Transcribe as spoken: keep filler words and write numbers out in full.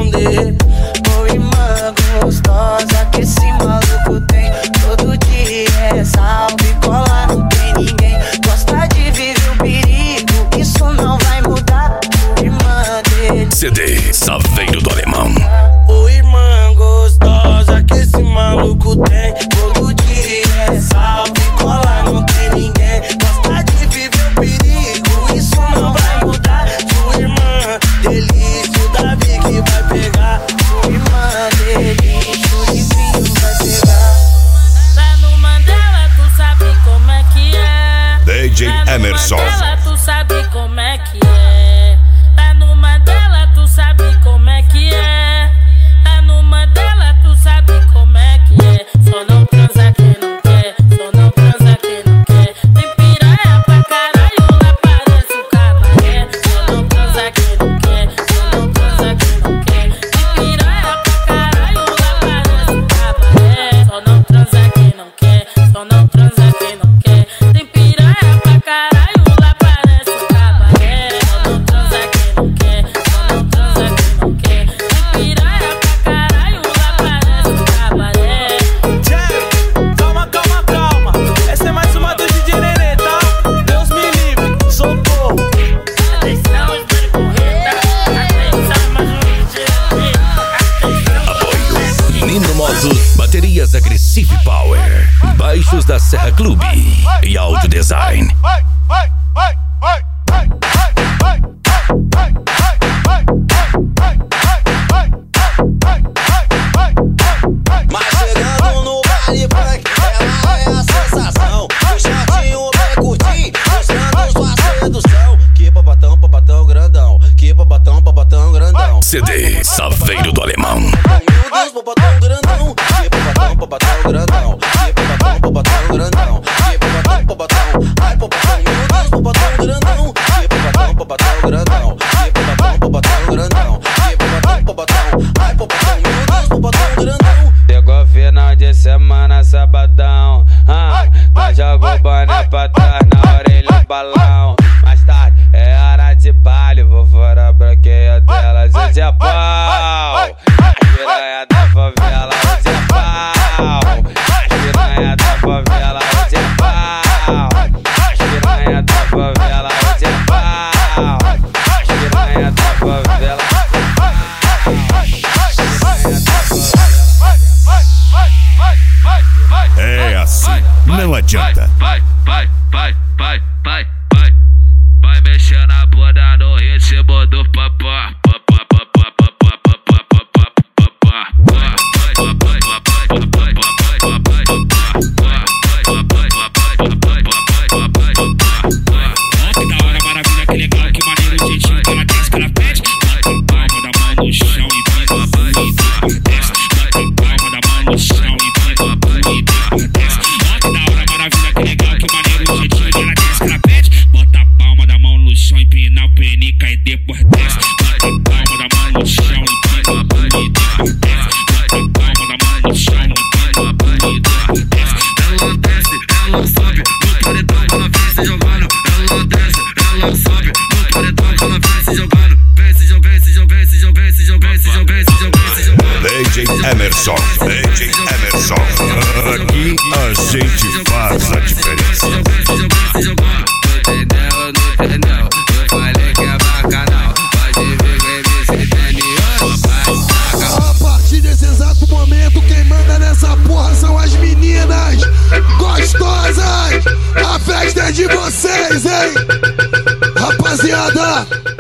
esconder. Ô irmã gostosa que esse maluco tem, todo dia é salve, cola, não tem ninguém. Gosta de viver o perigo, isso não vai mudar. Ô irmã dele, C D Saveiro do Alemão. ô irmã gostosa que esse maluco tem, todo dia é salve, cola, não tem ninguém. Gosta de viver o perigo, isso não vai mudar. Sua irmã, delícia, o Davi que vai pegar. Sua irmã, delícia, o Livinho vai pegar. Tá no Mandela, tu sabe como é que é. D J Emerson. Tá no Mandela, tu sabe como é que é. Tá no Mandela, tu sabe como é que é. Tá no Mandela, tu sabe como é que é. Só não transa quem não quer, só não transa quem não quer. Tem piranha pra caralho, lá parece o cabaré. Só não transa quem não quer, só não transa quem não quer. Tem piranha pra caralho, lá parece o cabaré. Só não transa quem não quer, só não transa quem não quer. Tem piranha pra caralho, lá parece o cabaré. Só não transa quem não quer, só não transa quem não quer. Tem piranha pra caralho, lá parece o cabaré. Calma, calma, calma. Essa é mais uma do D J Nenê, tá? Deus me livre, socorro. Atenção, espere correta. Atenção, mais um dia. Apoio Nino Moto, baterias Agressive Power, baixos da Serra Clube e Audio Design. Mas chegando no baile funk, ela é a sensação. O shortinho vai curtir, mostrando sua sedução. Que babatão, babatão grandão. Que babatão, babatão grandão. C D Saveiro do Alemão. Ai meu Deus, babatão grandão. Que babatão, babatão grandão. Que babatão, babatão grandão. Que babatão, babatão. Ai babatão, meu Deus, babatão grandão. Que babatão, babatão grandão. Que babatão, babatão grandão. Que babatão, babatão. Ai babatão, meu Deus, babatão grandão. Chegou final de semana, sabadão. Ah, nós joga o boné pra trás, na orelha o balão. Mais tarde é hora de baile, vou fora a branqueia dela, hoje é pau. A piranha da favela, hoje é pau. A piranha da favela, hoje é pau. A piranha da favela, hoje é pau. A piranha da favela. É assim, não adianta. Vai, vai, vai, vai, vai, vai. Vai mexer na bunda no ritmo do papá. Papá, papá, papá, papá, papá, papá. Vai, vai, vai, vai, vai, vai, vai, Que da hora, maravilha, que legal, que maneiro, jeitinho que ela desce, que ela pede. Bota a palma da mão no chão e fica bonita. Desce, bota a palma da mão no chão e fica bonita. Desce, ó que da hora, maravilha, que legal, que maneiro, jeitinho que ela desce, que ela pede. Bota a palma da mão no chão, empina o penica e depois desce. Bota a palma da mão no chão e fica bonita. Desce, bota a palma da mão no chão e fica bonita. Desce, ela desce, ela sobe, no paredão ela vem se jogando. Ela desce, ela sobe, no paredão ela vem se jogando. Vem se jogando, se jogando, se jogando, se jogando, se jogando, se jogando, se jogando. D J Emerson, D J Emerson. Aqui a gente faz a diferença. Entendeu, não entendeu? Eu falei que é bacanal. Pode ver que M C Daniel vai. A partir desse exato momento, quem manda nessa porra são as meninas gostosas. A festa é de vocês, hein? Rapaziada,